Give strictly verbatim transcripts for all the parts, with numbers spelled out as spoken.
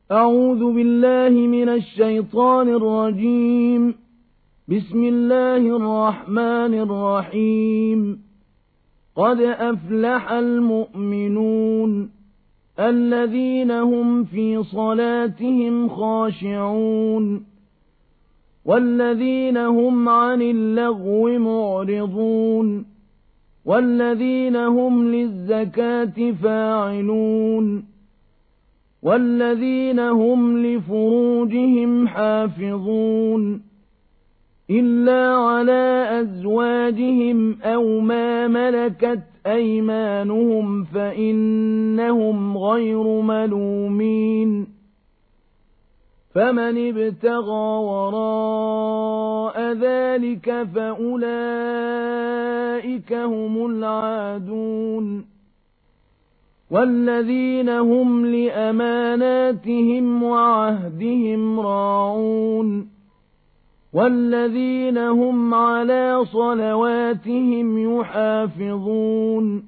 أعوذ بالله من الشيطان الرجيم. بسم الله الرحمن الرحيم. قد أفلح المؤمنون الذين هم في صلاتهم خاشعون والذين هم عن اللغو معرضون والذين هم للزكاة فاعلون والذين هم لفروجهم حافظون إلا على أزواجهم أو ما ملكت أيمانهم فإنهم غير ملومين فمن ابتغى وراء ذلك فأولئك هم العادون والذين هم لأماناتهم وعهدهم راعون والذين هم على صلواتهم يحافظون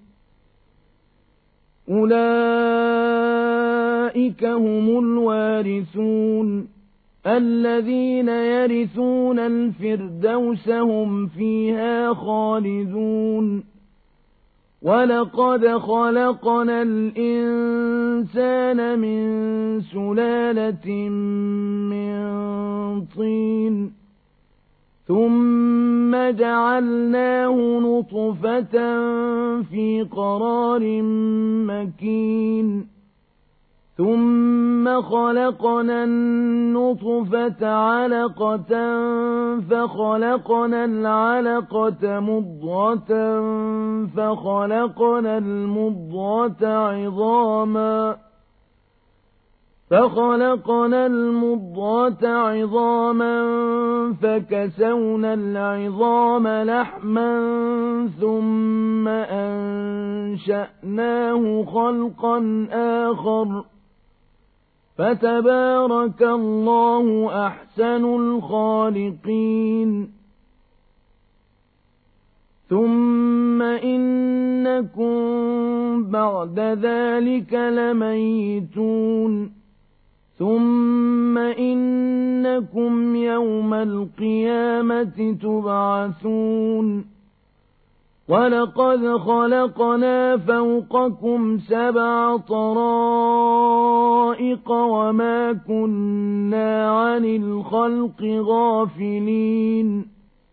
أولئك هم الوارثون الذين يرثون الفردوس هم فيها خالدون ولقد خلقنا الإنسان من سلالة من طين ثم جعلناه نطفة في قرار مكين ثم خلقنا النطفة علقة فخلقنا العلقة مضغة فخلقنا المضغة عظاما فخلقنا المضغة عظاما فكسونا العظام لحما ثم أنشأناه خلقا آخر فتبارك الله أحسن الخالقين ثم إنكم بعد ذلك لميتون ثم إنكم يوم القيامة تبعثون ولقد خلقنا فوقكم سبع طرائق وما كنا عن الخلق غافلين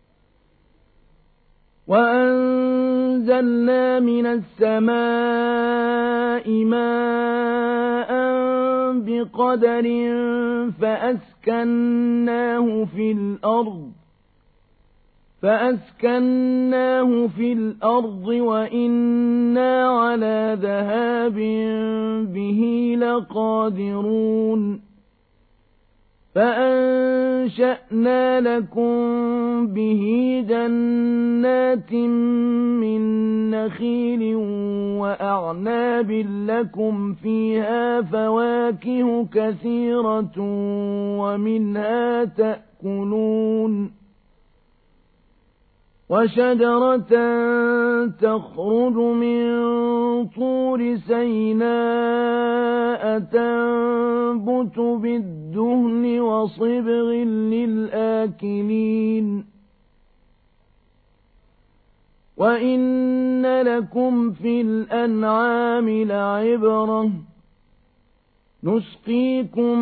وأنزلنا من السماء ماء بقدر فأسكناه في الأرض فأسكناه في الأرض وإنا على ذهاب به لقادرون فأنشأنا لكم به جنات من نخيل وأعناب لكم فيها فواكه كثيرة ومنها تأكلون وشجرة تخرج من طور سيناء تنبت بالدهن وصبغ للآكلين وإن لكم في الأنعام لعبرة نسقيكم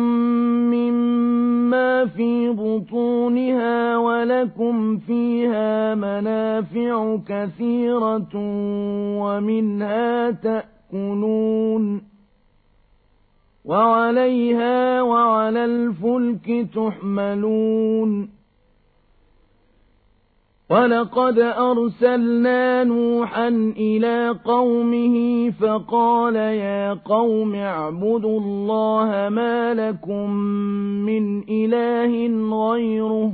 مما في بطونها ولكم فيها منافع كثيرة ومنها تأكلون وعليها وعلى الفلك تحملون ولقد أرسلنا نوحا إلى قومه فقال يا قوم اعبدوا الله ما لكم من إله غيره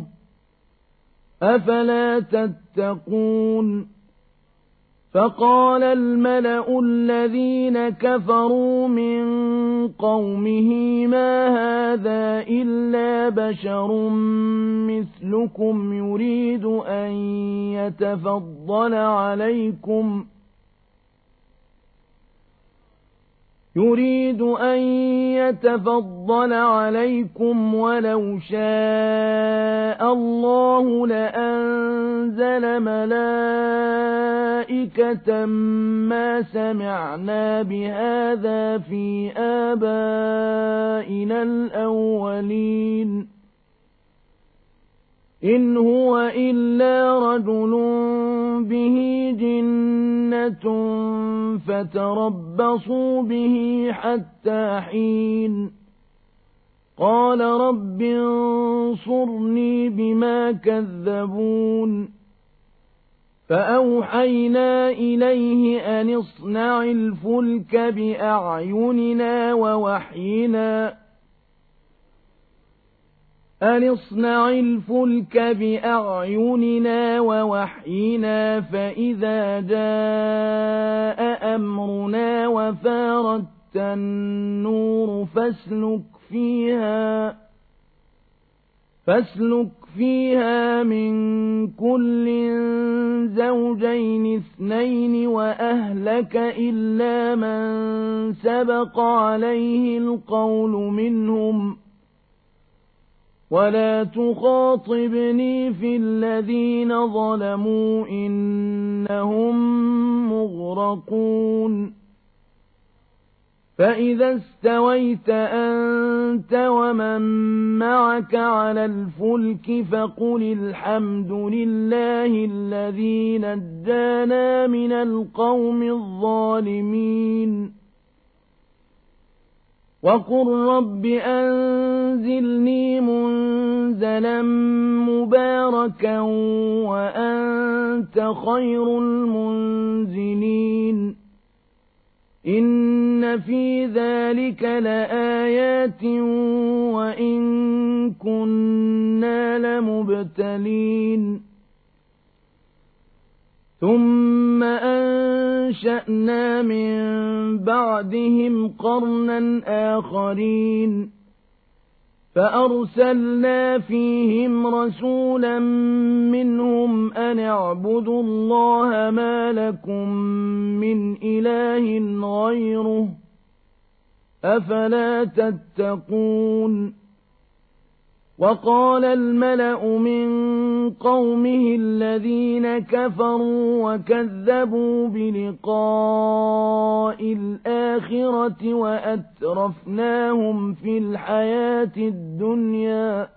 أفلا تتقون فقال الملأ الذين كفروا من قومه ما هذا إلا بشر مثلكم يريد أن يتفضل عليكم يريد أن يتفضل عليكم ولو شاء الله لأنزل ملائكة ما سمعنا بهذا في آبائنا الأولين إن هو إلا رجل به جنة فتربصوا به حتى حين قال رب انصرني بما كذبون فأوحينا إليه أن اصنع الفلك بأعيننا ووحينا أن اصنع الفلك بأعيننا ووحينا فإذا جاء أمرنا وفارت النور فاسلك فيها فاسلك فيها من كل زوجين اثنين وأهلك إلا من سبق عليه القول منهم ولا تخاطبني في الذين ظلموا إنهم مغرقون فإذا استويت أنت ومن معك على الفلك فقل الحمد لله الذي نجانا من القوم الظالمين وقل رب أنزلني منزلا مباركا وأنت خير المنزلين إن في ذلك لآيات وإن كنا لمبتلين ثم أنشأنا من بعدهم قرنا آخرين فأرسلنا فيهم رسولا منهم أن اعبدوا الله ما لكم من إله غيره أفلا تتقون وقال الملأ من قومه الذين كفروا وكذبوا بلقاء الآخرة وأترفناهم في الحياة الدنيا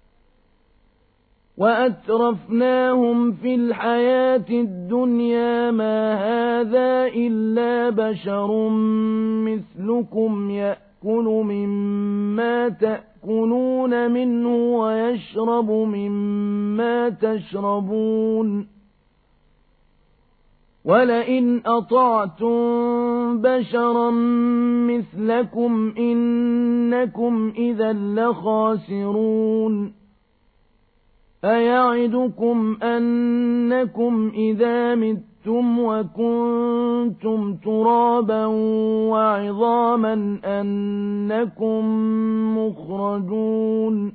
وأترفناهم في الحياة الدنيا ما هذا إلا بشر مثلكم يأكل مما تأكلون منه ويشرب مما تشربون ولئن أطعتم بشرا مثلكم إنكم إذا لخاسرون أيعدكم أنكم إذا متم وكنتم ترابا وعظاما أنكم مخرجون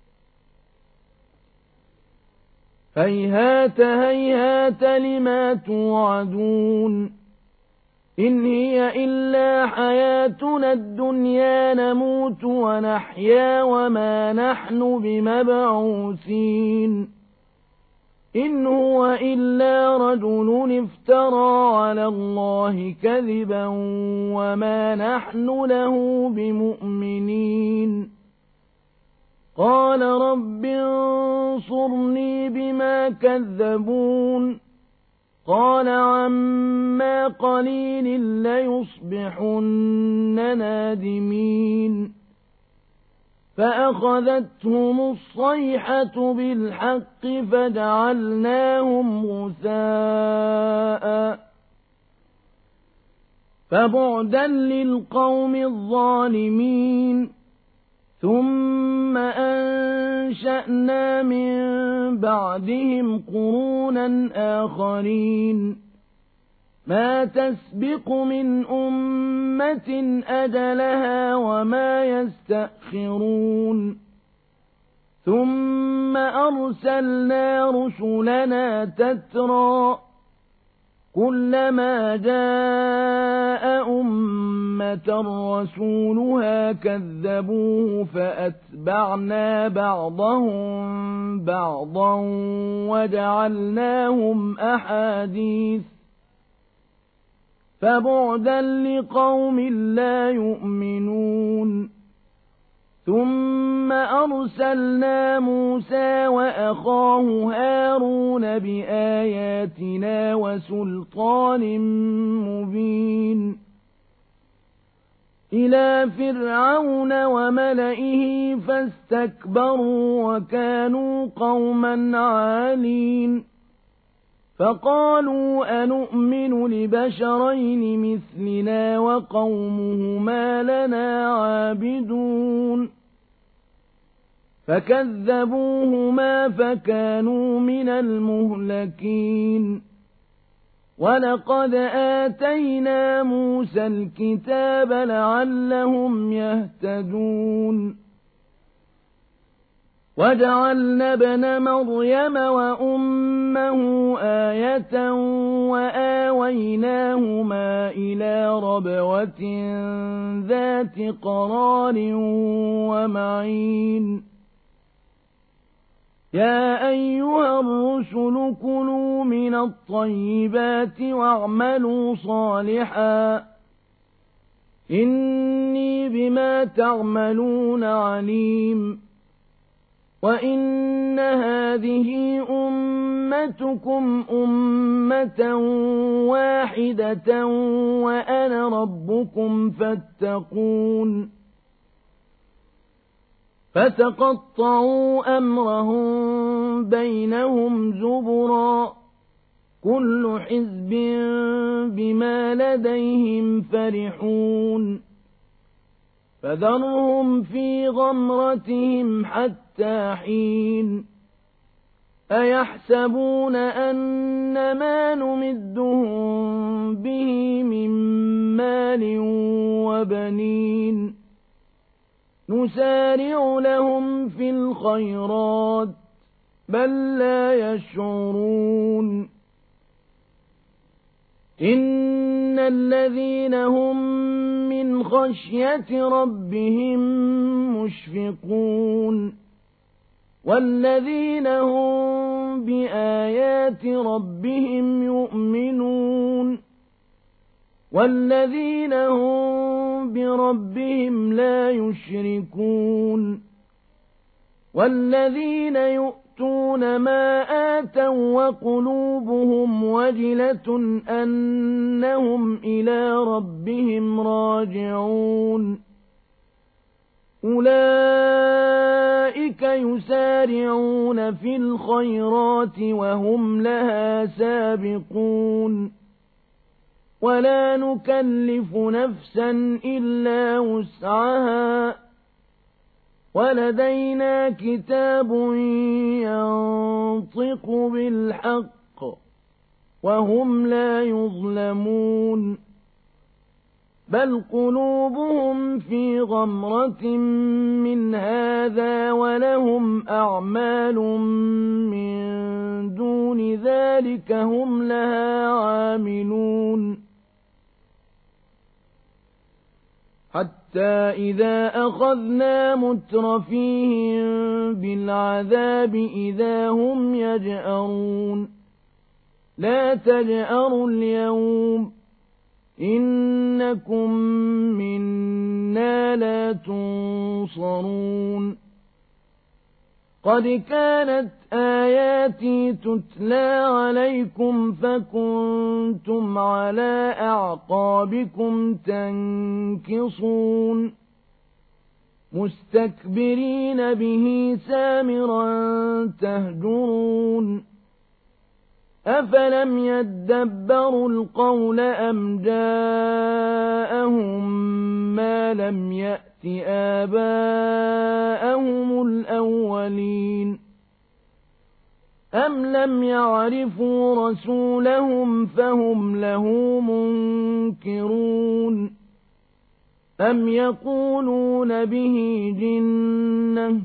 هيهات هيهات لما توعدون إن هي إلا حياتنا الدنيا نموت ونحيا وما نحن بمبعوثين إن هو إلا رجل افترى على الله كذبا وما نحن له بمؤمنين قال رب انصرني بما كذبون قال عما قليل ليصبحن نادمين فأخذتهم الصيحة بالحق فجعلناهم غثاء فبعدا للقوم الظالمين ثم أنشأنا من بعدهم قرونا آخرين ما تسبق من أمة أجلها وما يستأخرون ثم أرسلنا رسلنا تترى كلما جاء أمة رسولها كذبوه فأتبعنا بعضهم بعضا وجعلناهم أحاديث فبعدا لقوم لا يؤمنون ثم أرسلنا موسى وأخاه هارون بآياتنا وسلطان مبين إلى فرعون وملئه فاستكبروا وكانوا قوما عالين فقالوا أنؤمن لبشرين مثلنا وقومهما لنا عابدون فكذبوهما فكانوا من المهلكين ولقد آتينا موسى الكتاب لعلهم يهتدون وجعلنا ابن مريم وأمه آية وآويناهما إلى ربوة ذات قرار ومعين يا أيها الرسل كلوا من الطيبات واعملوا صالحا إني بما تعملون عليم وإن هذه أمتكم أمة واحدة وأنا ربكم فاتقون فتقطعوا أمرهم بينهم زبرا كل حزب بما لديهم فرحون فذرهم في غمرتهم حتى حين أيحسبون أن ما نمدهم به من مال وبنين نسارع لهم في الخيرات بل لا يشعرون إن الذين هم من خشية ربهم مشفقون والذين هم بآيات ربهم يؤمنون والذين هم بربهم لا يشركون والذين يؤتون ما آتوا وقلوبهم وجلة أنهم إلى ربهم راجعون أولئك يسارعون في الخيرات وهم لها سابقون ولا نكلف نفسا إلا وسعها ولدينا كتاب ينطق بالحق وهم لا يظلمون بل قلوبهم في غمرة من هذا ولهم أعمال من دون ذلك هم لها عاملون حتى إذا أخذنا مترفيهم بالعذاب إذا هم يجأرون لا تجأروا اليوم إنكم منا لا تنصرون قد كانت آياتي تتلى عليكم فكنتم على أعقابكم تنكصون مستكبرين به سامرا تهجرون أفلم يدبروا القول أم جاءهم ما لم يأت آباءهم الأولين أم لم يعرفوا رسولهم فهم له منكرون أم يقولون به جنة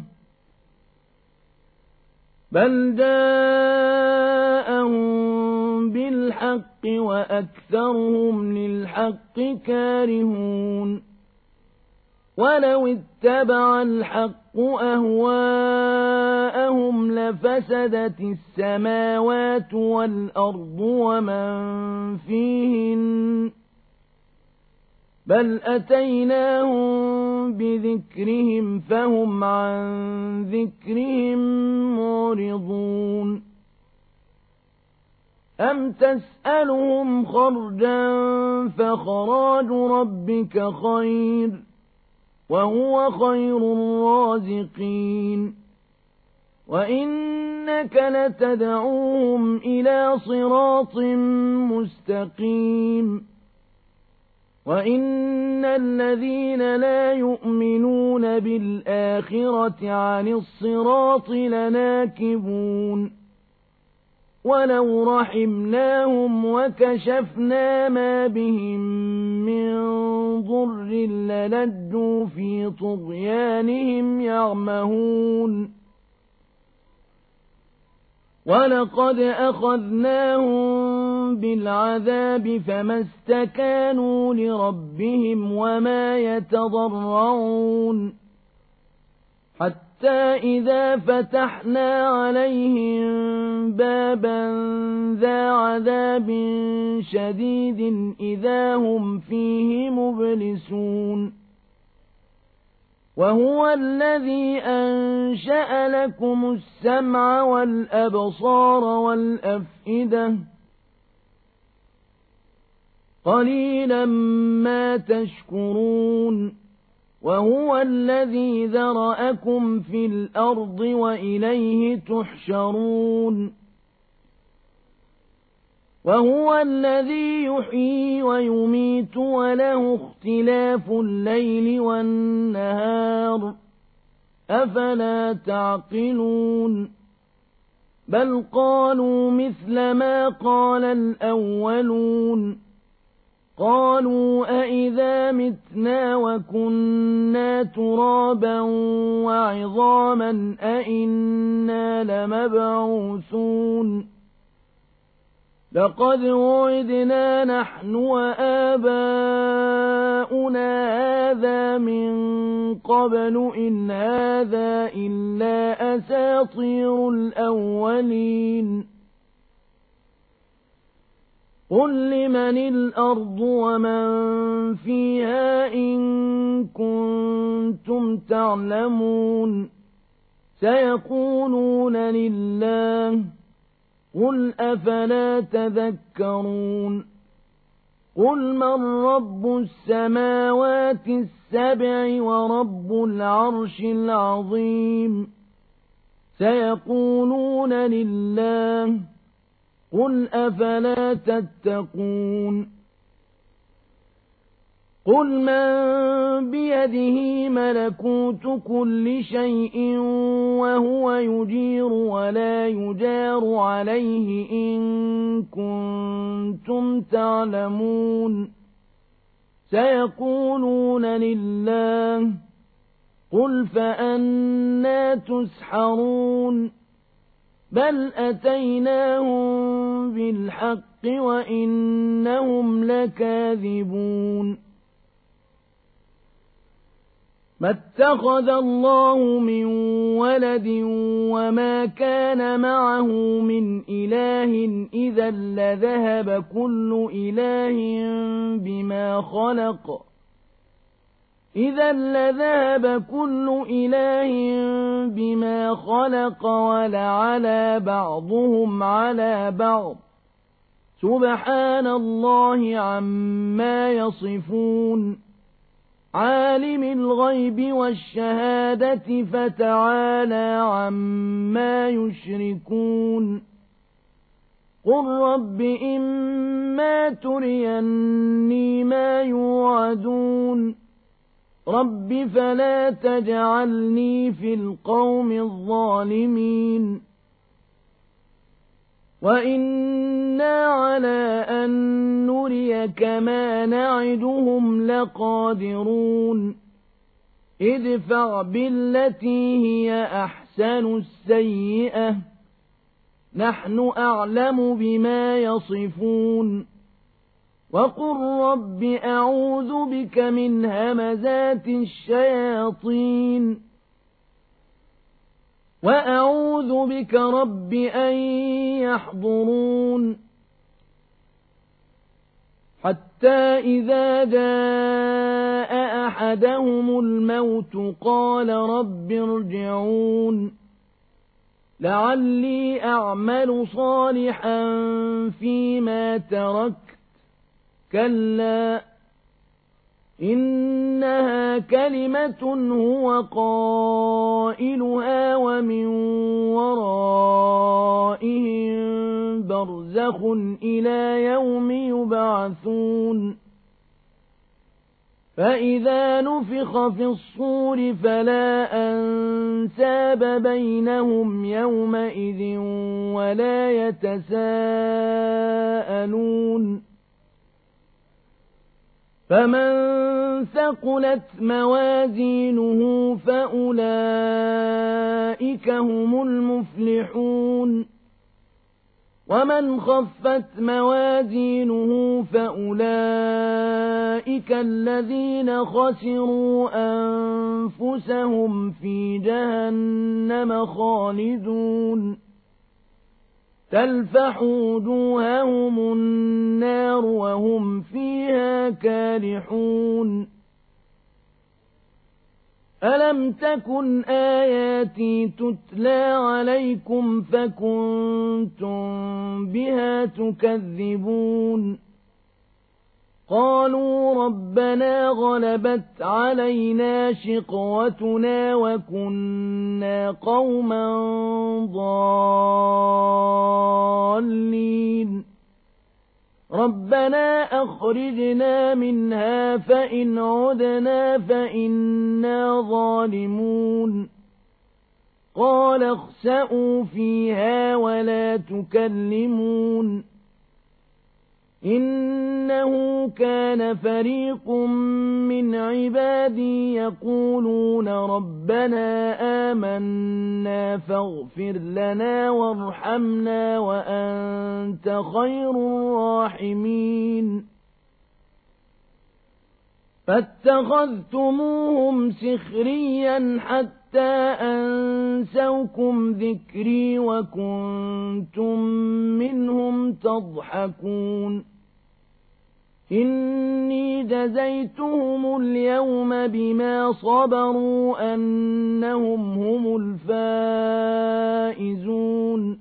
بل جاءهم بالحق وأكثرهم للحق كارهون ولو اتبع الحق أهواءهم لفسدت السماوات والأرض ومن فيهن بل أتيناهم بذكرهم فهم عن ذكرهم معرضون أم تسألهم خرجا فخراج ربك خير وهو خير الرازقين وإنك لتدعوهم إلى صراط مستقيم وإن الذين لا يؤمنون بالآخرة عن الصراط لناكبون ولو رحمناهم وكشفنا ما بهم من ضر للجوا في طغيانهم يعمهون ولقد أخذناهم بالعذاب فما استكانوا لربهم وما يتضرعون حتى إذا فتحنا عليهم بابا ذا عذاب شديد إذا هم فيه مبلسون وهو الذي أنشأ لكم السمع والأبصار والأفئدة قليلا ما تشكرون وهو الذي ذرأكم في الأرض وإليه تحشرون وهو الذي يحيي ويميت وله اختلاف الليل والنهار أفلا تعقلون بل قالوا مثل ما قال الأولون قالوا أئذا متنا وكنا ترابا وعظاما أئنا لمبعوثون لقد وعدنا نحن وآباؤنا هذا من قبل إن هذا إلا أساطير الأولين قل لمن الأرض ومن فيها إن كنتم تعلمون سيقولون لله قل أفلا تذكرون قل من رب السماوات السبع ورب العرش العظيم سيقولون لله قل أفلا تتقون قل من بيده ملكوت كل شيء وهو يجير ولا يجار عليه إن كنتم تعلمون سيقولون لله قل فأنى تسحرون بل أتيناهم بالحق وإنهم لكاذبون ما اتخذ الله من ولد وما كان معه من إله إذا لذهب كل إله بما خلق إذا لذهب كل إله بما خلق ولعلى بعضهم على بعض سبحان الله عما يصفون عالم الغيب والشهادة فتعالى عما يشركون قل رب إما تريني ما يوعدون رب فلا تجعلني في القوم الظالمين وإنا على أن نريك ما نعدهم لقادرون ادفع بالتي هي أحسن السيئة نحن أعلم بما يصفون وقل رب أعوذ بك من همزات الشياطين وأعوذ بك رب أن يحضرون حتى إذا جاء أحدهم الموت قال رب ارجعون لعلي أعمل صالحا فيما تركت كلا إنها كلمة هو قائلها ومن ورائهم برزخ إلى يوم يبعثون فإذا نفخ في الصور فلا أنساب بينهم يومئذ ولا يتساءلون فمن ثقلت موازينه فأولئك هم المفلحون ومن خفت موازينه فأولئك الذين خسروا أنفسهم في جهنم خالدون تلفح وجوههم النار وهم فيها كالحون ألم تكن آياتي تتلى عليكم فكنتم بها تكذبون قالوا ربنا غلبت علينا شقوتنا وكنا قوما ضالين ربنا أخرجنا منها فإن عدنا فإنا ظالمون قال اخسئوا فيها ولا تكلمون إنه كان فريق من عبادي يقولون ربنا آمنا فاغفر لنا وارحمنا وأنت خير الراحمين فاتخذتموهم سخريا حتى أنسوكم ذكري وكنتم منهم تضحكون إني جزيتهم اليوم بما صبروا أنهم هم الفائزون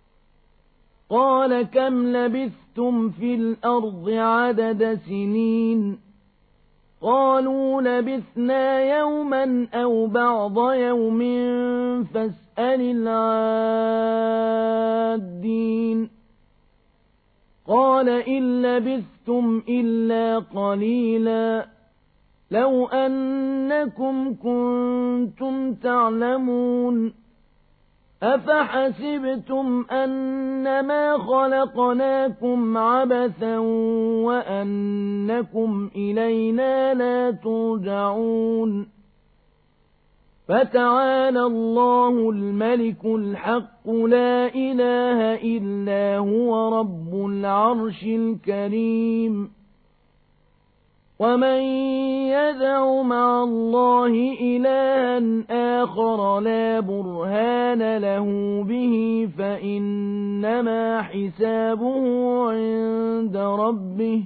قال كم لبثتم في الأرض عدد سنين قالوا لبثنا يوما أو بعض يوم فاسأل العادين قال إن لبثتم إلا قليلا لو أنكم كنتم تعلمون أفحسبتم أنما خلقناكم عبثا وأنكم إلينا لا ترجعون فتعالى الله الملك الحق لا إله إلا هو رب العرش الكريم ومن يدع مع الله إلها آخر لا برهان له به فإنما حسابه عند ربه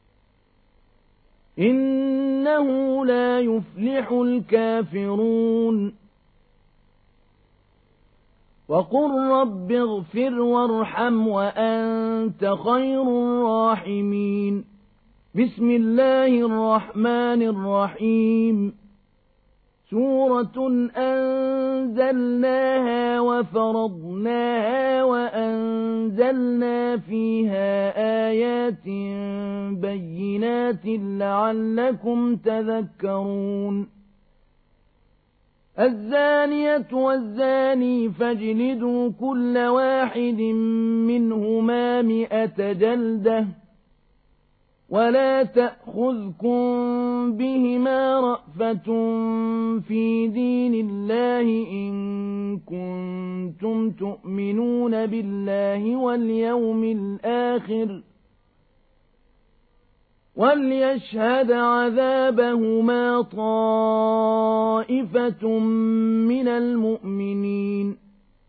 إنه لا يفلح الكافرون وقل رب اغفر وارحم وأنت خير الراحمين بسم الله الرحمن الرحيم سورة أنزلناها وفرضناها وأنزلنا فيها آيات بينات لعلكم تذكرون الزانية والزاني فاجلدوا كل واحد منهما مئة جلدة ولا تأخذكم بهما رأفة في دين الله إن كنتم تؤمنون بالله واليوم الآخر وليشهد عذابهما طائفة من المؤمنين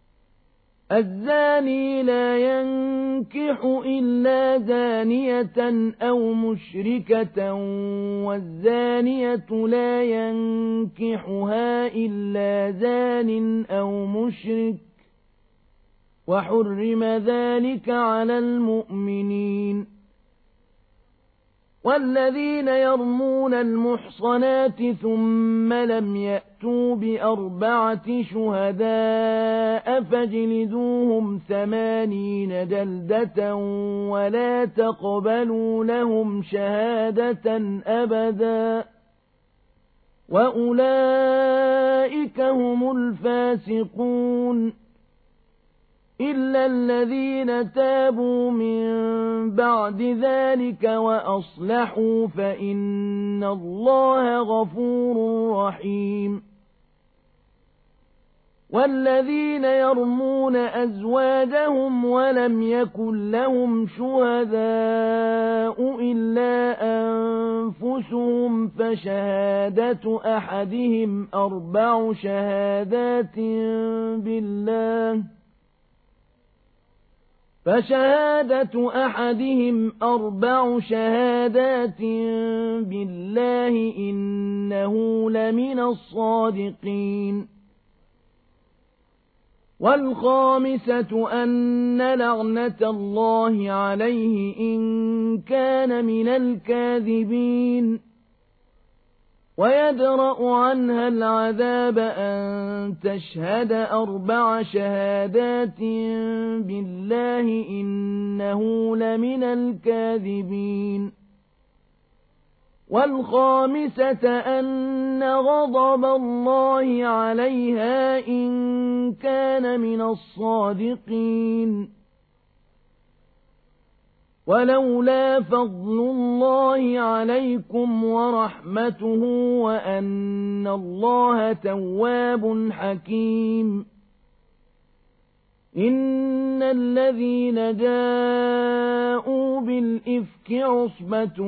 الزاني لا ينكح إلا زانية أو مشركة والزانية لا ينكحها إلا زان أو مشرك وحرم ذلك على المؤمنين والذين يرمون المحصنات ثم لم يأتوا بأربعة شهداء فاجلدوهم ثمانين جلدة ولا تقبلوا لهم شهادة أبدا وأولئك هم الفاسقون إلا الذين تابوا من بعد ذلك وأصلحوا فإن الله غفور رحيم والذين يرمون أزواجهم ولم يكن لهم شهداء إلا أنفسهم فشهادة أحدهم أربع شهادات بالله فشهادة أحدهم أربع شهادات بالله إنه لمن الصادقين والخامسة أن لعنة الله عليه إن كان من الكاذبين ويدرأ عنها العذاب أن تشهد أربع شهادات بالله إنه لمن الكاذبين والخامسة أن غضب الله عليها إن كان من الصادقين ولولا فضل الله عليكم ورحمته وأن الله تواب حكيم إن الذين جاءوا بالإفك عصبة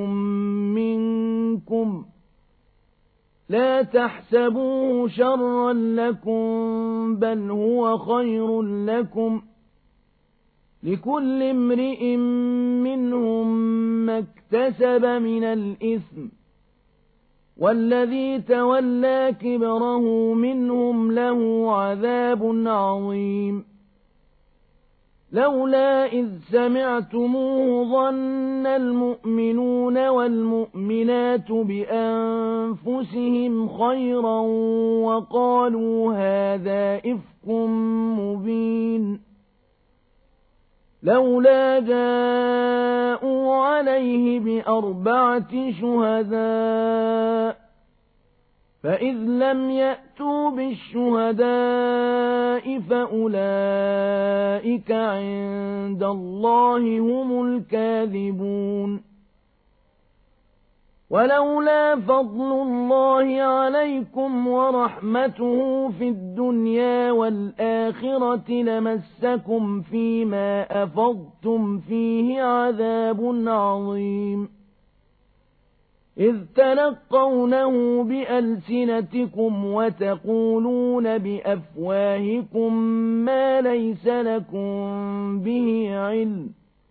منكم لا تحسبوه شرا لكم بل هو خير لكم لكل امرئ منهم ما اكتسب من الإثم والذي تولى كبره منهم له عذاب عظيم لولا إذ سمعتموه ظن المؤمنون والمؤمنات بأنفسهم خيرا وقالوا هذا إفك مبين لولا جاءوا عليه بأربعة شهداء فإذ لم يأتوا بالشهداء فأولئك عند الله هم الكاذبون ولولا فضل الله عليكم ورحمته في الدنيا والآخرة لمسكم فيما أفضتم فيه عذاب عظيم إذ تلقونه بألسنتكم وتقولون بأفواهكم ما ليس لكم به علم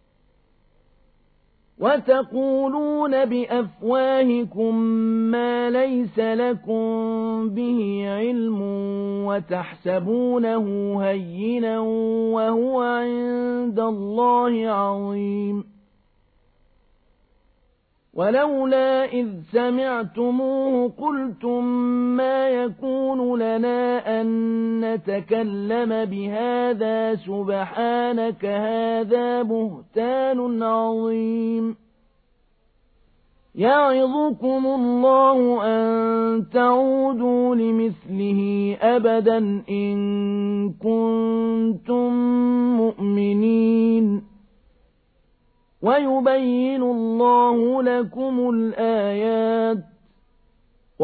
وتقولون بأفواهكم ما ليس لكم به علم وتحسبونه هينا وهو عند الله عظيم ولولا إذ سمعتموه قلتم ما يكون لنا أن نتكلم بهذا سبحانك هذا بهتان عظيم يعظكم الله أن تعودوا لمثله أبدا إن كنتم مؤمنين ويبين الله لكم الآيات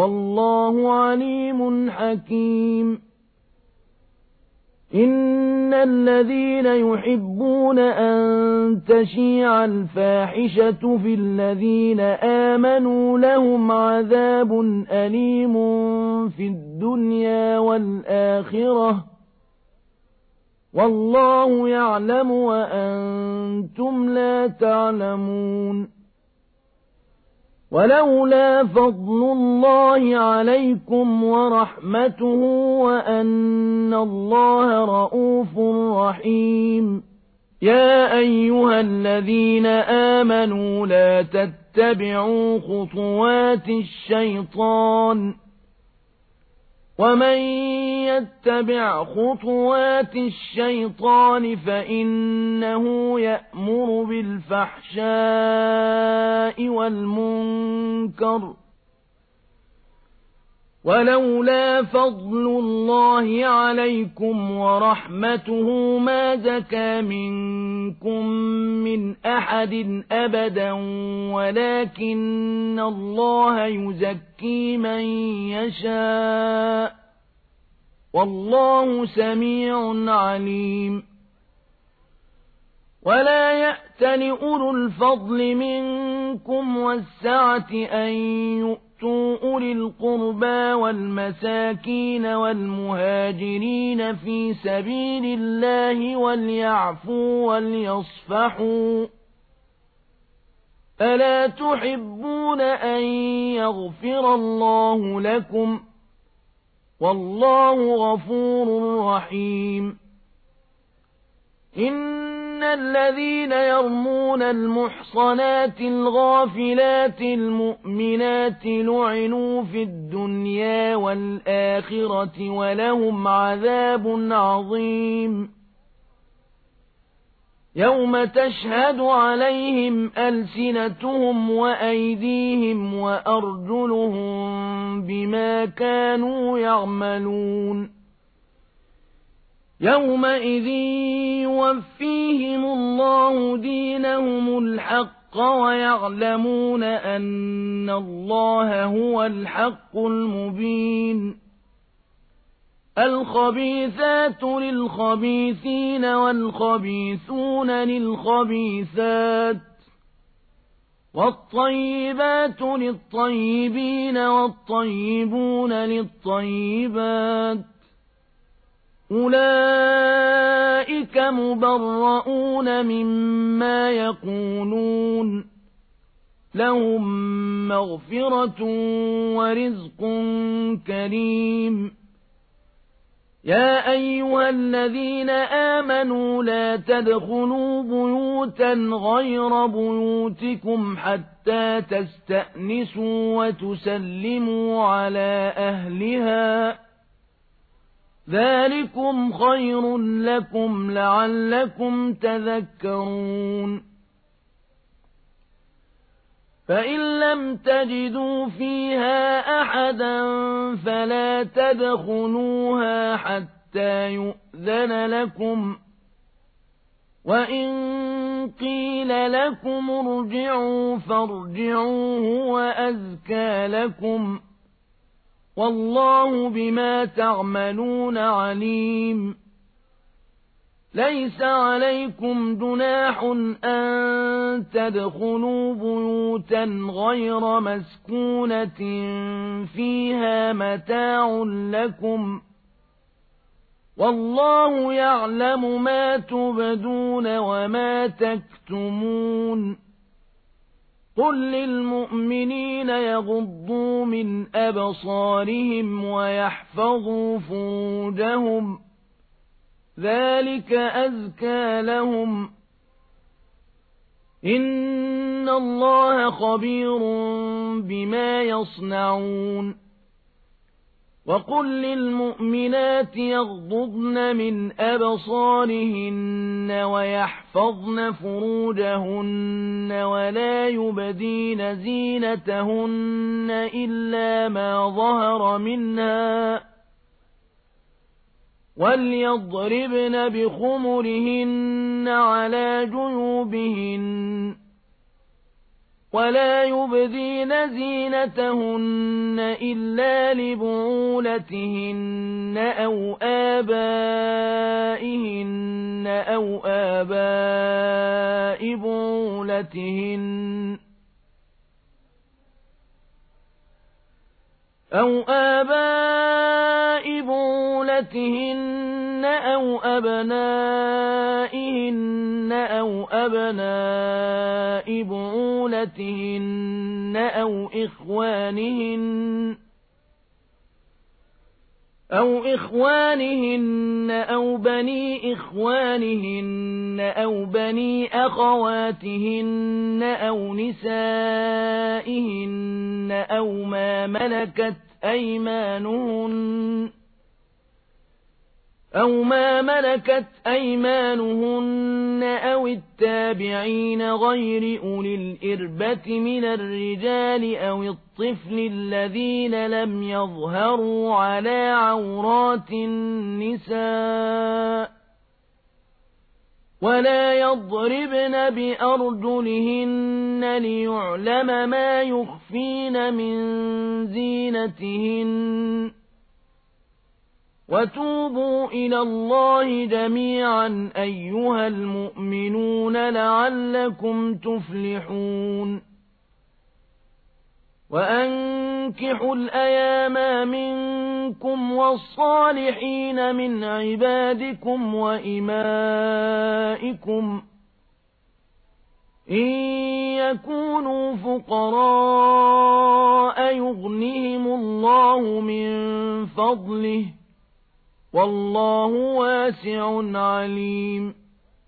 والله عليم حكيم إن الذين يحبون أن تشيع الفاحشة في الذين آمنوا لهم عذاب أليم في الدنيا والآخرة والله يعلم وأنتم لا تعلمون ولولا فضل الله عليكم ورحمته وأن الله رءوف رحيم يا أيها الذين آمنوا لا تتبعوا خطوات الشيطان ومن يتبع خطوات الشيطان فإنه يأمر بالفحشاء والمنكر ولولا فضل الله عليكم ورحمته ما زكى منكم من أحد أبدا ولكن الله يزكي من يشاء والله سميع عليم ولا يأتل أولو الفضل منكم والسعة أن يؤتوا أولي القربى والمساكين والمهاجرين في سبيل الله وليعفوا وليصفحوا ألا تحبون أن يغفر الله لكم والله غفور رحيم إن الذين يرمون المحصنات الغافلات المؤمنات لعنوا في الدنيا والآخرة ولهم عذاب عظيم يوم تشهد عليهم ألسنتهم وأيديهم وأرجلهم بما كانوا يعملون يومئذ يوفيهم الله دينهم الحق ويعلمون أن الله هو الحق المبين الخبيثات للخبيثين والخبيثون للخبيثات والطيبات للطيبين والطيبون للطيبات أولئك مبرؤون مما يقولون لهم مغفرة ورزق كريم يا أيها الذين آمنوا لا تدخلوا بيوتا غير بيوتكم حتى تستأنسوا وتسلموا على أهلها ذلكم خير لكم لعلكم تذكرون فإن لم تجدوا فيها أحدا فلا تدخلوها حتى يؤذن لكم وإن قيل لكم ارجعوا فارجعوا هو أزكى لكم والله بما تعملون عليم ليس عليكم جناح أن تدخلوا بيوتا غير مسكونة فيها متاع لكم والله يعلم ما تبدون وما تكتمون قل للمؤمنين يغضوا من أبصارهم ويحفظوا فروجهم ذلك أزكى لهم إن الله خبير بما يصنعون وقل للمؤمنات يغضضن من أبصارهن ويحفظن فروجهن ولا يبدين زينتهن إلا ما ظهر منها وليضربن بخمرهن على جيوبهن ولا يبدين زينتهن إلا لبعولتهن أو آبائهن أو آباء بعولتهن أو آباء بعولتهن أو أبنائهن أو أبناء بعولتهن أو إخوانهن أو إخوانهن أو بني إخوانهن أو بني أخواتهن أو نسائهن أو ما ملكت أيمانهن أو ما ملكت أيمانهن أو التابعين غير أولي الإربة من الرجال أو الطفل الذين لم يظهروا على عورات النساء ولا يضربن بأرجلهن ليعلم ما يخفين من زينتهن وتوبوا إلى الله جميعا أيها المؤمنون لعلكم تفلحون وأنكحوا الأيام منكم والصالحين من عبادكم وإمائكم إن يكونوا فقراء يغنهم الله من فضله والله واسع عليم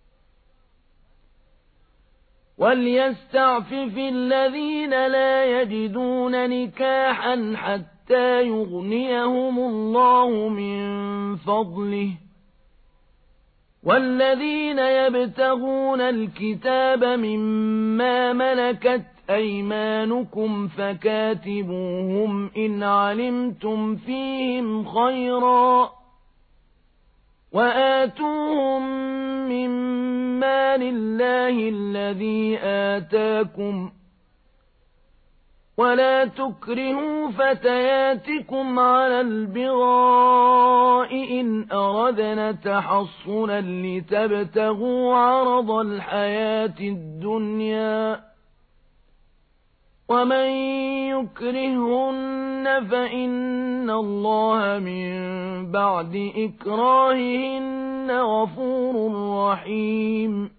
وليستعفف الذين لا يجدون نكاحا حتى يغنيهم الله من فضله والذين يبتغون الكتاب مما ملكت أيمانكم فكاتبوهم إن علمتم فيهم خيرا وآتوهم مما لله الذي آتاكم ولا تكرهوا فتياتكم على البغاء إن أردنا تحصنا لتبتغوا عرض الحياة الدنيا ومن يكرهن فإن الله من بعد إكراههن غفور رحيم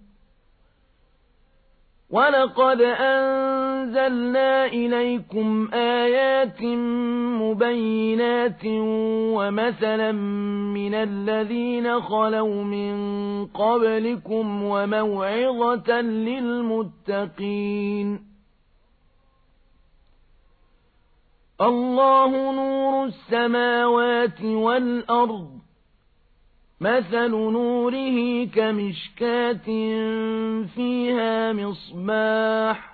ولقد أنزلنا إليكم آيات مبينات ومثلا من الذين خلوا من قبلكم وموعظة للمتقين الله نور السماوات والأرض مثل نوره كمشكاة فيها مصباح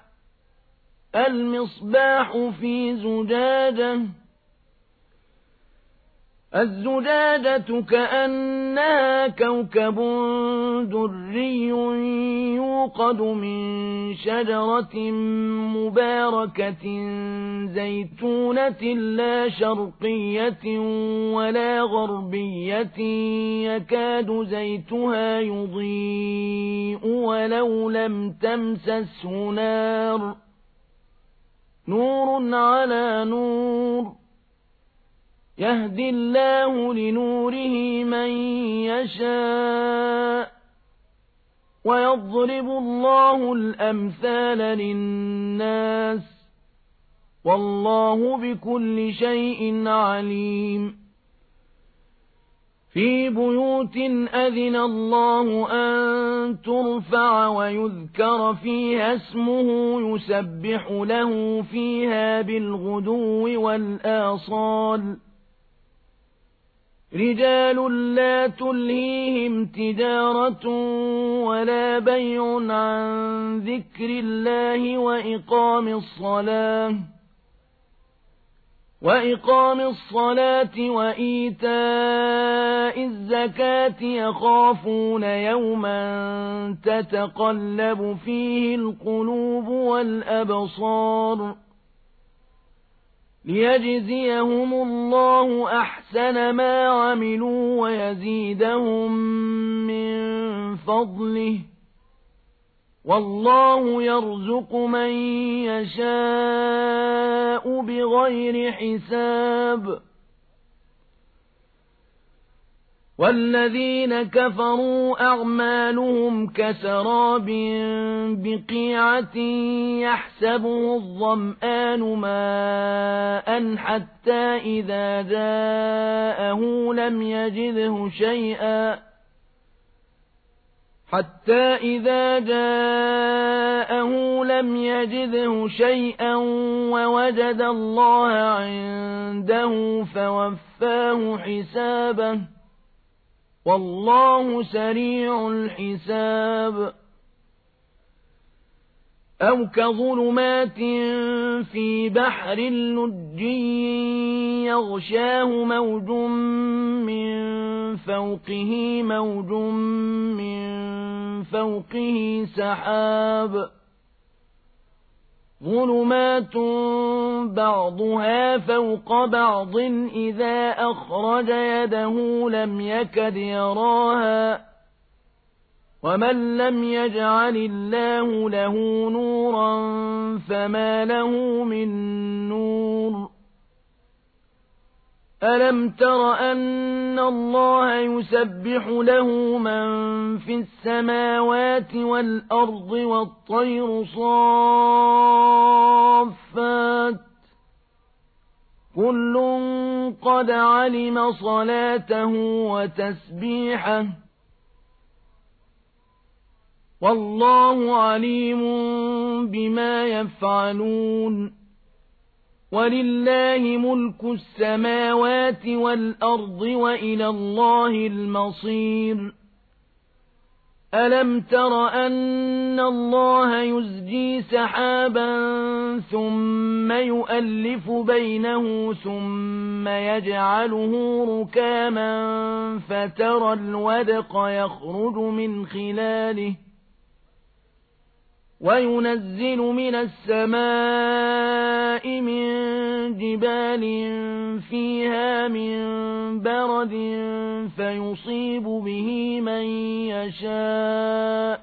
المصباح في زجاجة الزجاجة كأنها كوكب دري يوقد من شجرة مباركة زيتونة لا شرقية ولا غربية يكاد زيتها يضيء ولو لم تمسسه نار نور على نور يهدي الله لنوره من يشاء ويضرب الله الأمثال للناس والله بكل شيء عليم في بيوت أذن الله أن ترفع ويذكر فيها اسمه يسبح له فيها بالغدو والآصال رجال لا تلهيهم تجارة ولا بيع عن ذكر الله وإقام الصلاة وإقام الصلاة وإيتاء الزكاة الزَّكَاةِ يَخَافُونَ يَوْمًا تَتَقَلَّبُ فِيهِ الْقُلُوبُ وَالْأَبْصَارُ لِيَجْزِيَهُمُ اللَّهُ أَحْسَنَ مَا عَمِلُوا وَيَزِيدَهُم مِّن فَضْلِهِ وَاللَّهُ يَرْزُقُ مَن يَشَاءُ بِغَيْرِ حِسَابٍ وَالَّذِينَ كَفَرُوا أَعْمَالُهُمْ كَسَرَابٍ بِقِيعَةٍ يَحْسَبُهُ الظَّمْآنُ مَاءً حَتَّى إِذَا جَاءَهُ لَمْ يَجِدْهُ شَيْئًا حَتَّى إِذَا جَاءَهُ لَمْ يَجِدْهُ شَيْئًا وَوَجَدَ اللَّهَ عِندَهُ فَوَفَّاهُ حِسَابَهُ وَاللَّهُ سَرِيعُ الْحِسَابِ أَوْ كَظُلُمَاتٍ فِي بَحْرٍ لُجِّيٍّ يَغْشَاهُ مَوْجٌ مِّن فَوْقِهِ مَوْجٌ مِّن فَوْقِهِ سَحَابٌ ظُلُمَاتٌ بَعْضُهَا فَوْقَ بَعْضٍ إِذَا أَخْرَجَ يَدَهُ لَمْ يَكَدْ يَرَاهَا وَمَن لَّمْ يَجْعَلِ اللَّهُ لَهُ نُورًا فَمَا لَهُ مِن نُّورٍ أَلَمْ تَرَ أَنَّ اللَّهَ يُسَبِّحُ لَهُ مَن فِي السَّمَاوَاتِ وَالْأَرْضِ وَالطَّيْرُ صَافَّاتٍ كُلٌّ قَدْ عَلِمَ صَلَاتَهُ وَتَسْبِيحَهُ وَاللَّهُ عَلِيمٌ بِمَا يَفْعَلُونَ وَلِلَّهِ مُلْكُ السَّمَاوَاتِ وَالْأَرْضِ وَإِلَى اللَّهِ الْمَصِيرُ أَلَمْ تَرَ أَنَّ اللَّهَ يُزْجِي سَحَابًا ثُمَّ يُؤَلِّفُ بَيْنَهُ ثُمَّ يَجْعَلُهُ رُكَامًا فَتَرَى الْوَدْقَ يَخْرُجُ مِنْ خِلَالِهِ وَيُنَزِّلُ مِنَ السَّمَاءِ مِن جِبَالٍ فِيهَا مِن بَرَدٍ فَيُصِيبُ بِهِ مَن يَشَاءُ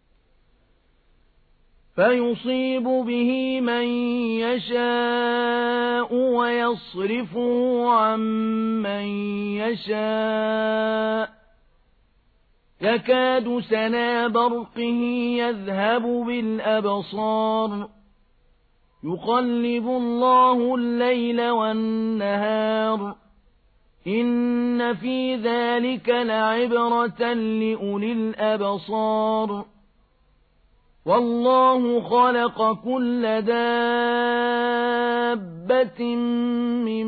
فَيُصِيبُ بِهِ مَن يَشَاءُ وَيَصْرِفُهُ عَن مَّن يَشَاءُ يَكَادُ سَنَا بَرْقِهِ يَذْهَبُ بِالْأَبْصَارِ يُقَلِّبُ اللَّهُ اللَّيْلَ وَالنَّهَارَ إِنَّ فِي ذَلِكَ لَعِبْرَةً لِأُولِي الْأَبْصَارِ وَاللَّهُ خَلَقَ كُلَّ دَابَّةٍ مِّن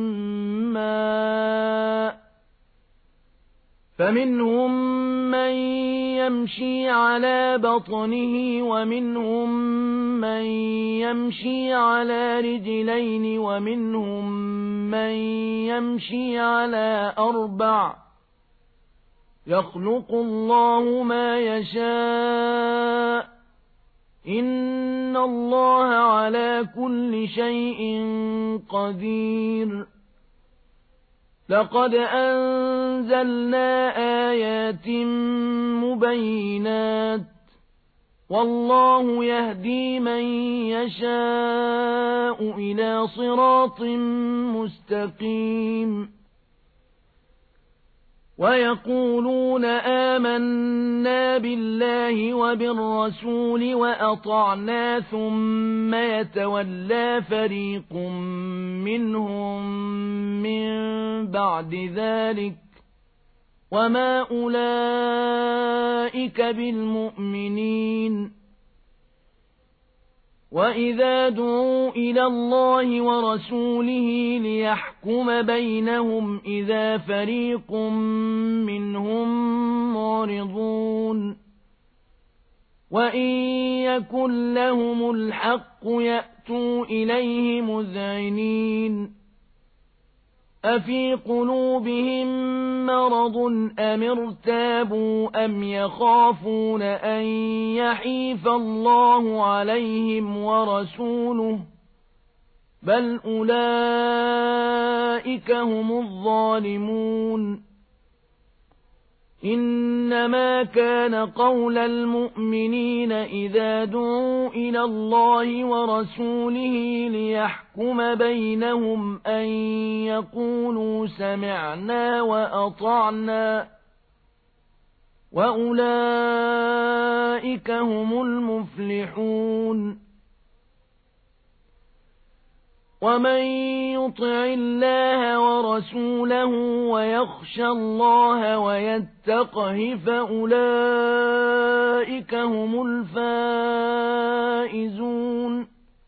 مَّاءٍ فَمِنْهُم مَّن يَمْشِي عَلَى بَطْنِهِ وَمِنْهُم مَّن يَمْشِي عَلَى رِجْلَيْنِ وَمِنْهُم مَّن يَمْشِي عَلَى أَرْبَعٍ يَخْلُقُ اللَّهُ مَا يَشَاءُ إِنَّ اللَّهَ عَلَى كُلِّ شَيْءٍ قَدِيرٌ لَقَدْ أَنزَلْنَا آيَاتٍ مُبَيِّنَاتٍ وَاللَّهُ يَهْدِي مَن يَشَاءُ إِلَى صِرَاطٍ مُّسْتَقِيمٍ وَيَقُولُونَ آمَنَّا بِاللَّهِ وَبِالرَّسُولِ وَأَطَعْنَا ثُمَّ يَتَوَلَّىٰ فَرِيقٌ مِّنْهُم مِّن بَعْدِ ذَٰلِكَ وَمَا أُولَٰئِكَ بِالْمُؤْمِنِينَ وَإِذَا دُعُوا إِلَى اللَّهِ وَرَسُولِهِ لِيَحْكُمَ بَيْنَهُمْ إِذَا فَرِيقٌ مِّنْهُم مُّعْرِضُونَ وَإِن يَكُن لَّهُمُ الْحَقُّ يَأْتُوا إِلَيْهِ مُذْعِنِينَ أفي قلوبهم مرض أم ارتابوا أم يخافون أن يحيف الله عليهم ورسوله بل أولئك هم الظالمون إنما كان قول المؤمنين إذا دعوا إلى الله ورسوله ليحكم بينهم أن يقولوا سمعنا وأطعنا وأولئك هم المفلحون ومن يطع الله ورسوله ويخشى الله ويتقه فأولئك هم الفائزون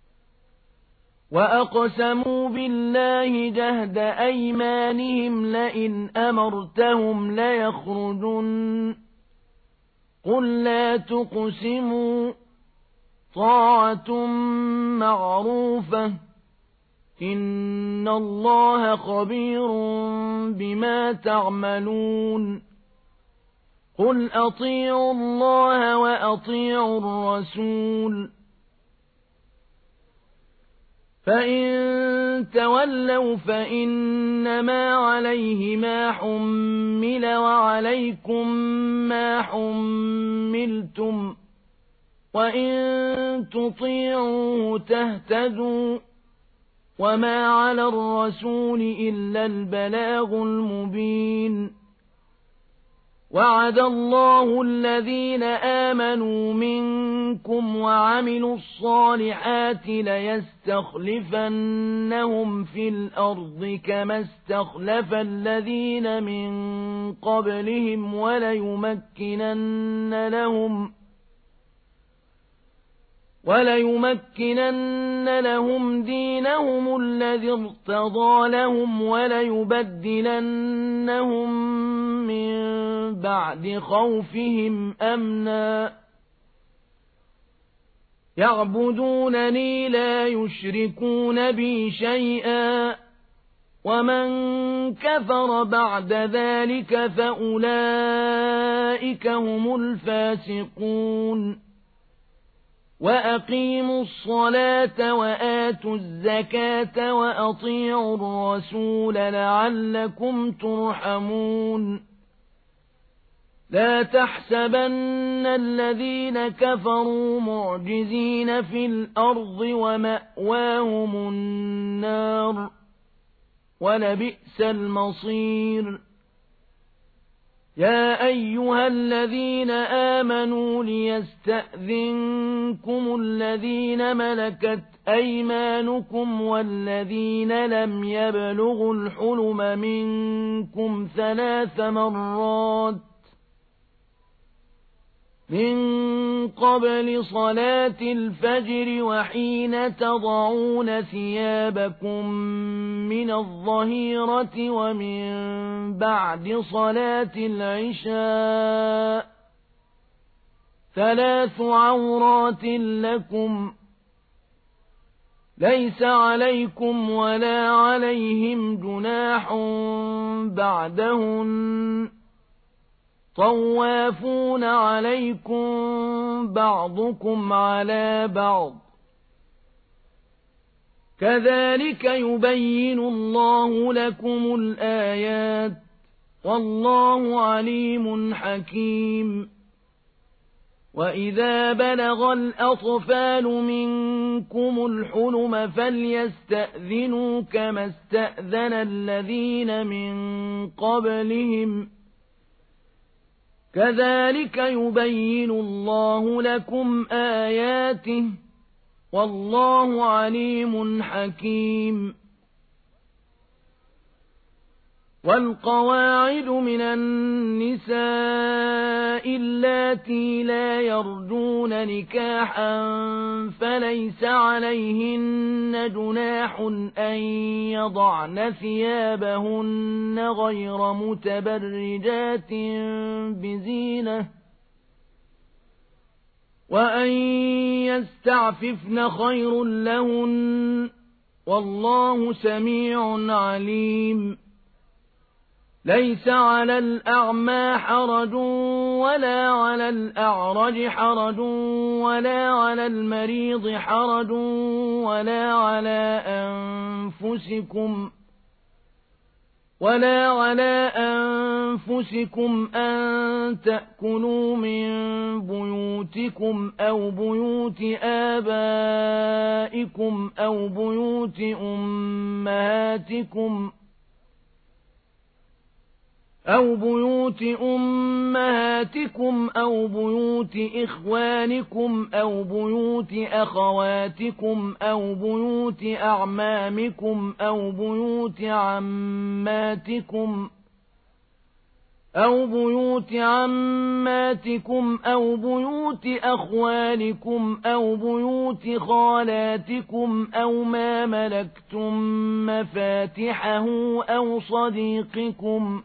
وأقسموا بالله جهد أيمانهم لئن أمرتهم ليخرجن قل لا تقسموا طاعة معروفة إن الله خبير بما تعملون قل أطيعوا الله وأطيعوا الرسول فإن تولوا فإنما عليه ما حمل وعليكم ما حملتم وإن تطيعوه تهتدوا وما على الرسول إلا البلاغ المبين وعد الله الذين آمنوا منكم وعملوا الصالحات ليستخلفنهم في الأرض كما استخلف الذين من قبلهم وليمكنن لهم وليمكنن لهم دينهم الذي ارتضى لهم وليبدلنهم من بعد خوفهم أمنا يعبدونني لا يشركون بي شيئا ومن كفر بعد ذلك فأولئك هم الفاسقون وأقيموا الصلاة وآتوا الزكاة وأطيعوا الرسول لعلكم ترحمون لا تحسبن الذين كفروا معجزين في الأرض ومأواهم النار ولبئس المصير يا أيها الذين آمنوا ليستأذنكم الذين ملكت أيمانكم والذين لم يبلغوا الحلم منكم ثلاث مرات من قبل صلاة الفجر وحين تضعون ثيابكم من الظهيرة ومن بعد صلاة العشاء ثلاث عورات لكم ليس عليكم ولا عليهم جناح بعدهن طوافون عليكم بعضكم على بعض كذلك يبين الله لكم الآيات والله عليم حكيم وإذا بلغ الأطفال منكم الحلم فليستأذنوا كما استأذن الذين من قبلهم كذلك يبين الله لكم آياته والله عليم حكيم والقواعد من النساء اللاتي لا يرجون نكاحا فليس عليهن جناح أن يضعن ثيابهن غير متبرجات بزينة وأن يستعففن خير لهن والله سميع عليم ليس على الأعمى حرج ولا على الأعرج حرج ولا على المريض حرج ولا على أنفسكم ولا على أنفسكم أن تأكلوا من بيوتكم أو بيوت آبائكم أو بيوت أمهاتكم أو بيوت أمهاتكم أو بيوت إخوانكم أو بيوت أخواتكم أو بيوت أعمامكم أو بيوت عماتكم أو بيوت عماتكم أو بيوت أخوالكم أو بيوت خالاتكم أو ما ملكتم مفاتحه أو صديقكم.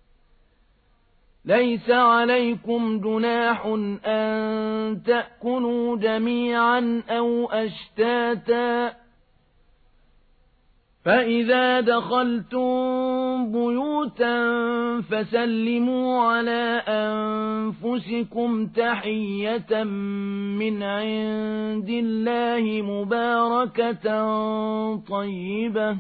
ليس عليكم جناح أن تأكلوا جميعا أو أشتاتا، فإذا دخلتم بيوتا فسلموا على أنفسكم تحية من عند الله مباركة طيبة،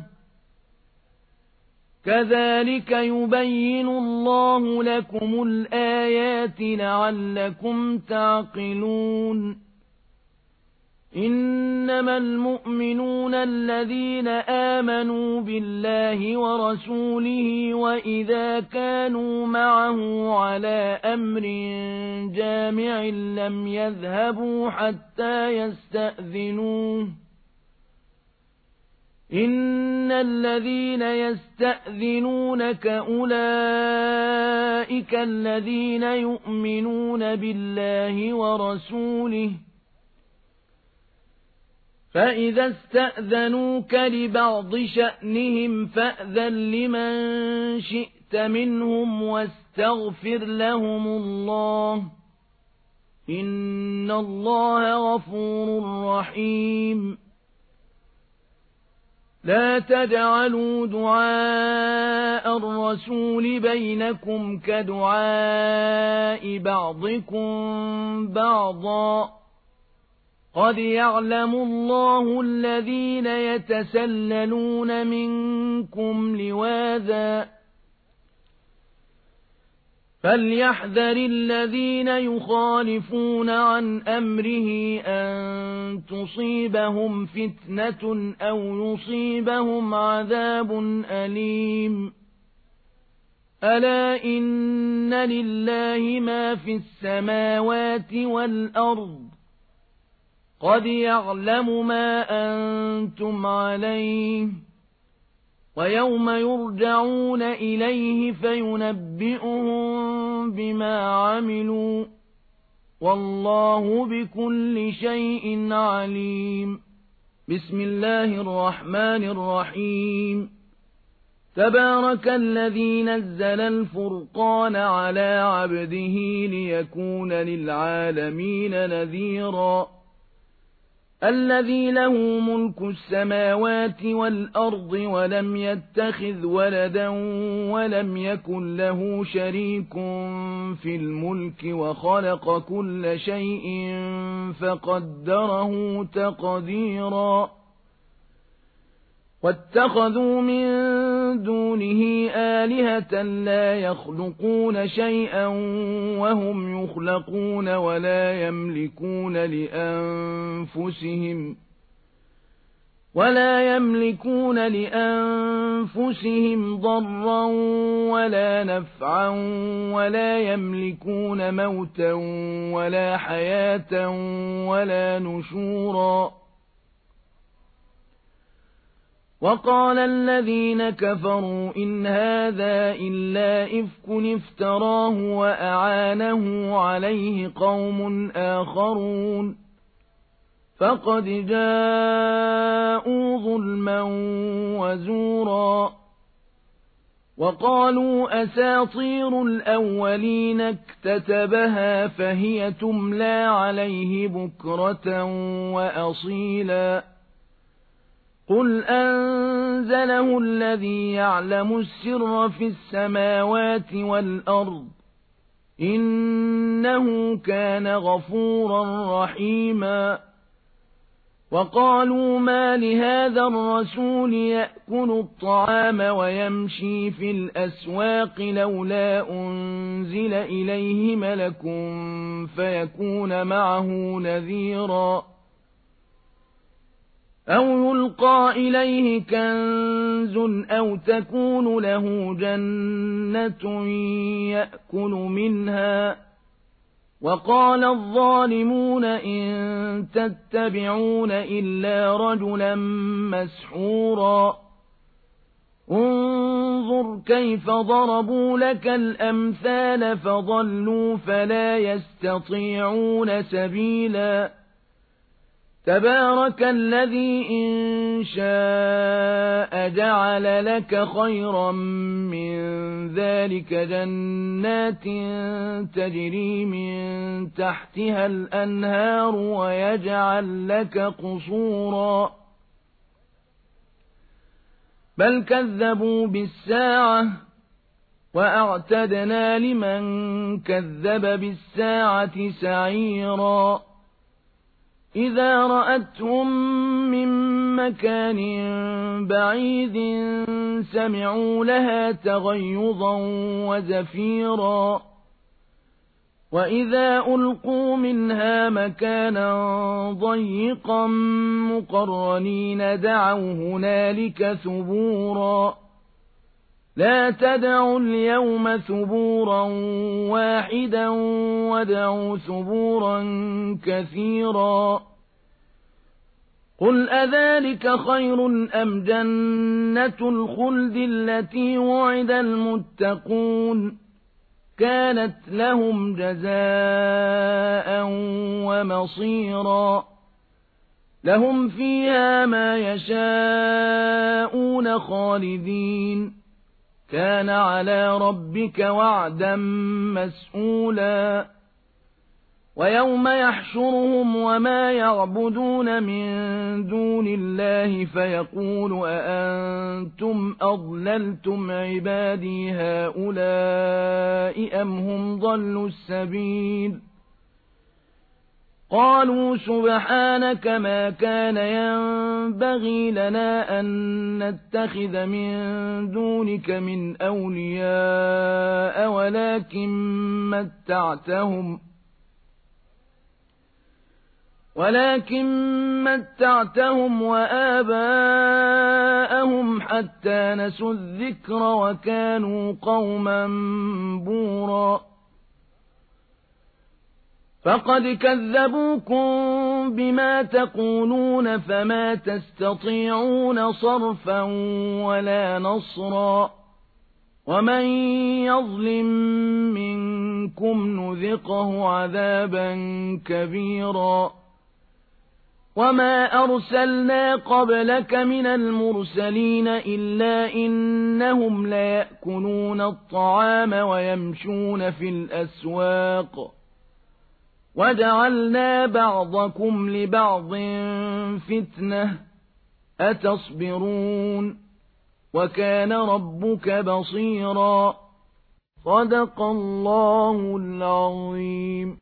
كذلك يبين الله لكم الآيات لعلكم تعقلون. إنما المؤمنون الذين آمنوا بالله ورسوله وإذا كانوا معه على أمر جامع لم يذهبوا حتى يستأذنوه. إن الذين يستأذنونك أولئك الذين يؤمنون بالله ورسوله، فإذا استأذنوك لبعض شأنهم فأذن لمن شئت منهم واستغفر لهم الله، إن الله غفور رحيم. لا تجعلوا دعاء الرسول بينكم كدعاء بعضكم بعضا، قد يعلم الله الذين يتسللون منكم لواذا، فليحذر الذين يخالفون عن أمره أن تصيبهم فتنة أو يصيبهم عذاب أليم. ألا إن لله ما في السماوات والأرض، قد يعلم ما أنتم عليه، ويوم يرجعون إليه فينبئهم بما عملوا، والله بكل شيء عليم. بسم الله الرحمن الرحيم. تبارك الذي نزل الفرقان على عبده ليكون للعالمين نذيرا، الذي له ملك السماوات والأرض ولم يتخذ ولدا ولم يكن له شريك في الملك وخلق كل شيء فقدره تقديرا. واتخذوا من دونه آلهة لا يخلقون شيئا وهم يخلقون ولا يملكون لأنفسهم ولا يملكون لأنفسهم ضرا ولا نفعا ولا يملكون موتا ولا حياة ولا نشورا. وقال الذين كفروا إن هذا إلا إفك افتراه وأعانه عليه قوم آخرون، فقد جاءوا ظلما وزورا. وقالوا أساطير الأولين اكتتبها فهي تملى عليه بكرة وأصيلا. قُلْ أَنزَلَهُ الَّذِي يَعْلَمُ السِّرَّ فِي السَّمَاوَاتِ وَالْأَرْضِ إِنَّهُ كَانَ غَفُورًا رَّحِيمًا وَقَالُوا مَا لِهَذَا الرَّسُولِ يَأْكُلُ الطَّعَامَ وَيَمْشِي فِي الْأَسْوَاقِ لَوْلَا أُنزِلَ إِلَيْهِ مَلَكٌ فَيَكُونَ مَعَهُ نَذِيرًا أَوْ يُلْقَىٰ إِلَيْهِ كَنزٌ أَوْ تَكُونُ لَهُ جَنَّةٌ يَأْكُلُ مِنْهَا وَقَالَ الظَّالِمُونَ إِن تَتَّبِعُونَ إِلَّا رَجُلًا مَّسْحُورًا انظُرْ كَيْفَ ضَرَبُوا لَكَ الْأَمْثَالَ فَضَلُّوا فَلَا يَسْتَطِيعُونَ سَبِيلًا تَبَارَكَ الَّذِي إِن شَاءَ جَعَلَ لَكَ خَيْرًا مِّن ذَلِكَ جَنَّاتٍ تَجْرِي مِن تَحْتِهَا الْأَنْهَارُ وَيَجْعَل لَّكَ قُصُورًا بَلْ كَذَّبُوا بِالسَّاعَةِ وَأَعْتَدْنَا لِمَن كَذَّبَ بِالسَّاعَةِ سَعِيرًا إِذَا رَأَتْهُم مِّن مَّكَانٍ بَعِيدٍ سَمِعُوا لَهَا تَغَيُّظًا وَزَفِيرًا وَإِذَا أُلْقُوا مِنْهَا مَكَانًا ضَيِّقًا مُّقَرَّنِينَ دَعَوْا هُنَالِكَ ثُبُورًا لَا تَدْعُوا الْيَوْمَ ثُبُورًا وَاحِدًا وَادْعُوا ثُبُورًا كَثِيرًا قُلْ أَذَٰلِكَ خَيْرٌ أَمْ جَنَّةُ الْخُلْدِ الَّتِي وُعِدَ الْمُتَّقُونَ كَانَتْ لَهُمْ جَزَاءً وَمَصِيرًا لَهُمْ فِيهَا مَا يَشَاءُونَ خَالِدِينَ كَانَ عَلَىٰ رَبِّكَ وَعْدًا مَّسْئُولًا وَيَوْمَ يَحْشُرُهُمْ وَمَا يَعْبُدُونَ مِن دُونِ اللَّهِ فَيَقُولُ أَأَنتُمْ أَضْلَلْتُمْ عِبَادِي هَٰؤُلَاءِ أَمْ هُمْ ضَلُّوا السَّبِيلَ قَالُوا سُبْحَانَكَ مَا كَانَ يَنبَغِي لَنَا أَن نَّتَّخِذَ مِن دُونِكَ مِنْ أَوْلِيَاءَ وَلَٰكِن مَّتَّعْتَهُمْ وَلَٰكِن مَّتَّعْتَهُمْ وَآبَاءَهُمْ حَتَّىٰ نَسُوا الذِّكْرَ وَكَانُوا قَوْمًا بُورًا فَقَدْ كَذَّبُوكُم بِمَا تَقُولُونَ فَمَا تَسْتَطِيعُونَ صَرْفًا وَلَا نَصْرًا وَمَن يَظْلِم مِّنكُمْ نُذِقْهُ عَذَابًا كَبِيرًا وَمَا أَرْسَلْنَا قَبْلَكَ مِنَ الْمُرْسَلِينَ إِلَّا إِنَّهُمْ لَيَأْكُلُونَ الطَّعَامَ وَيَمْشُونَ فِي الْأَسْوَاقِ وَجَعَلْنَا بَعْضَكُمْ لِبَعْضٍ فِتْنَةً أَتَصْبِرُونَ وَكَانَ رَبُّكَ بَصِيرًا صدق الله العظيم.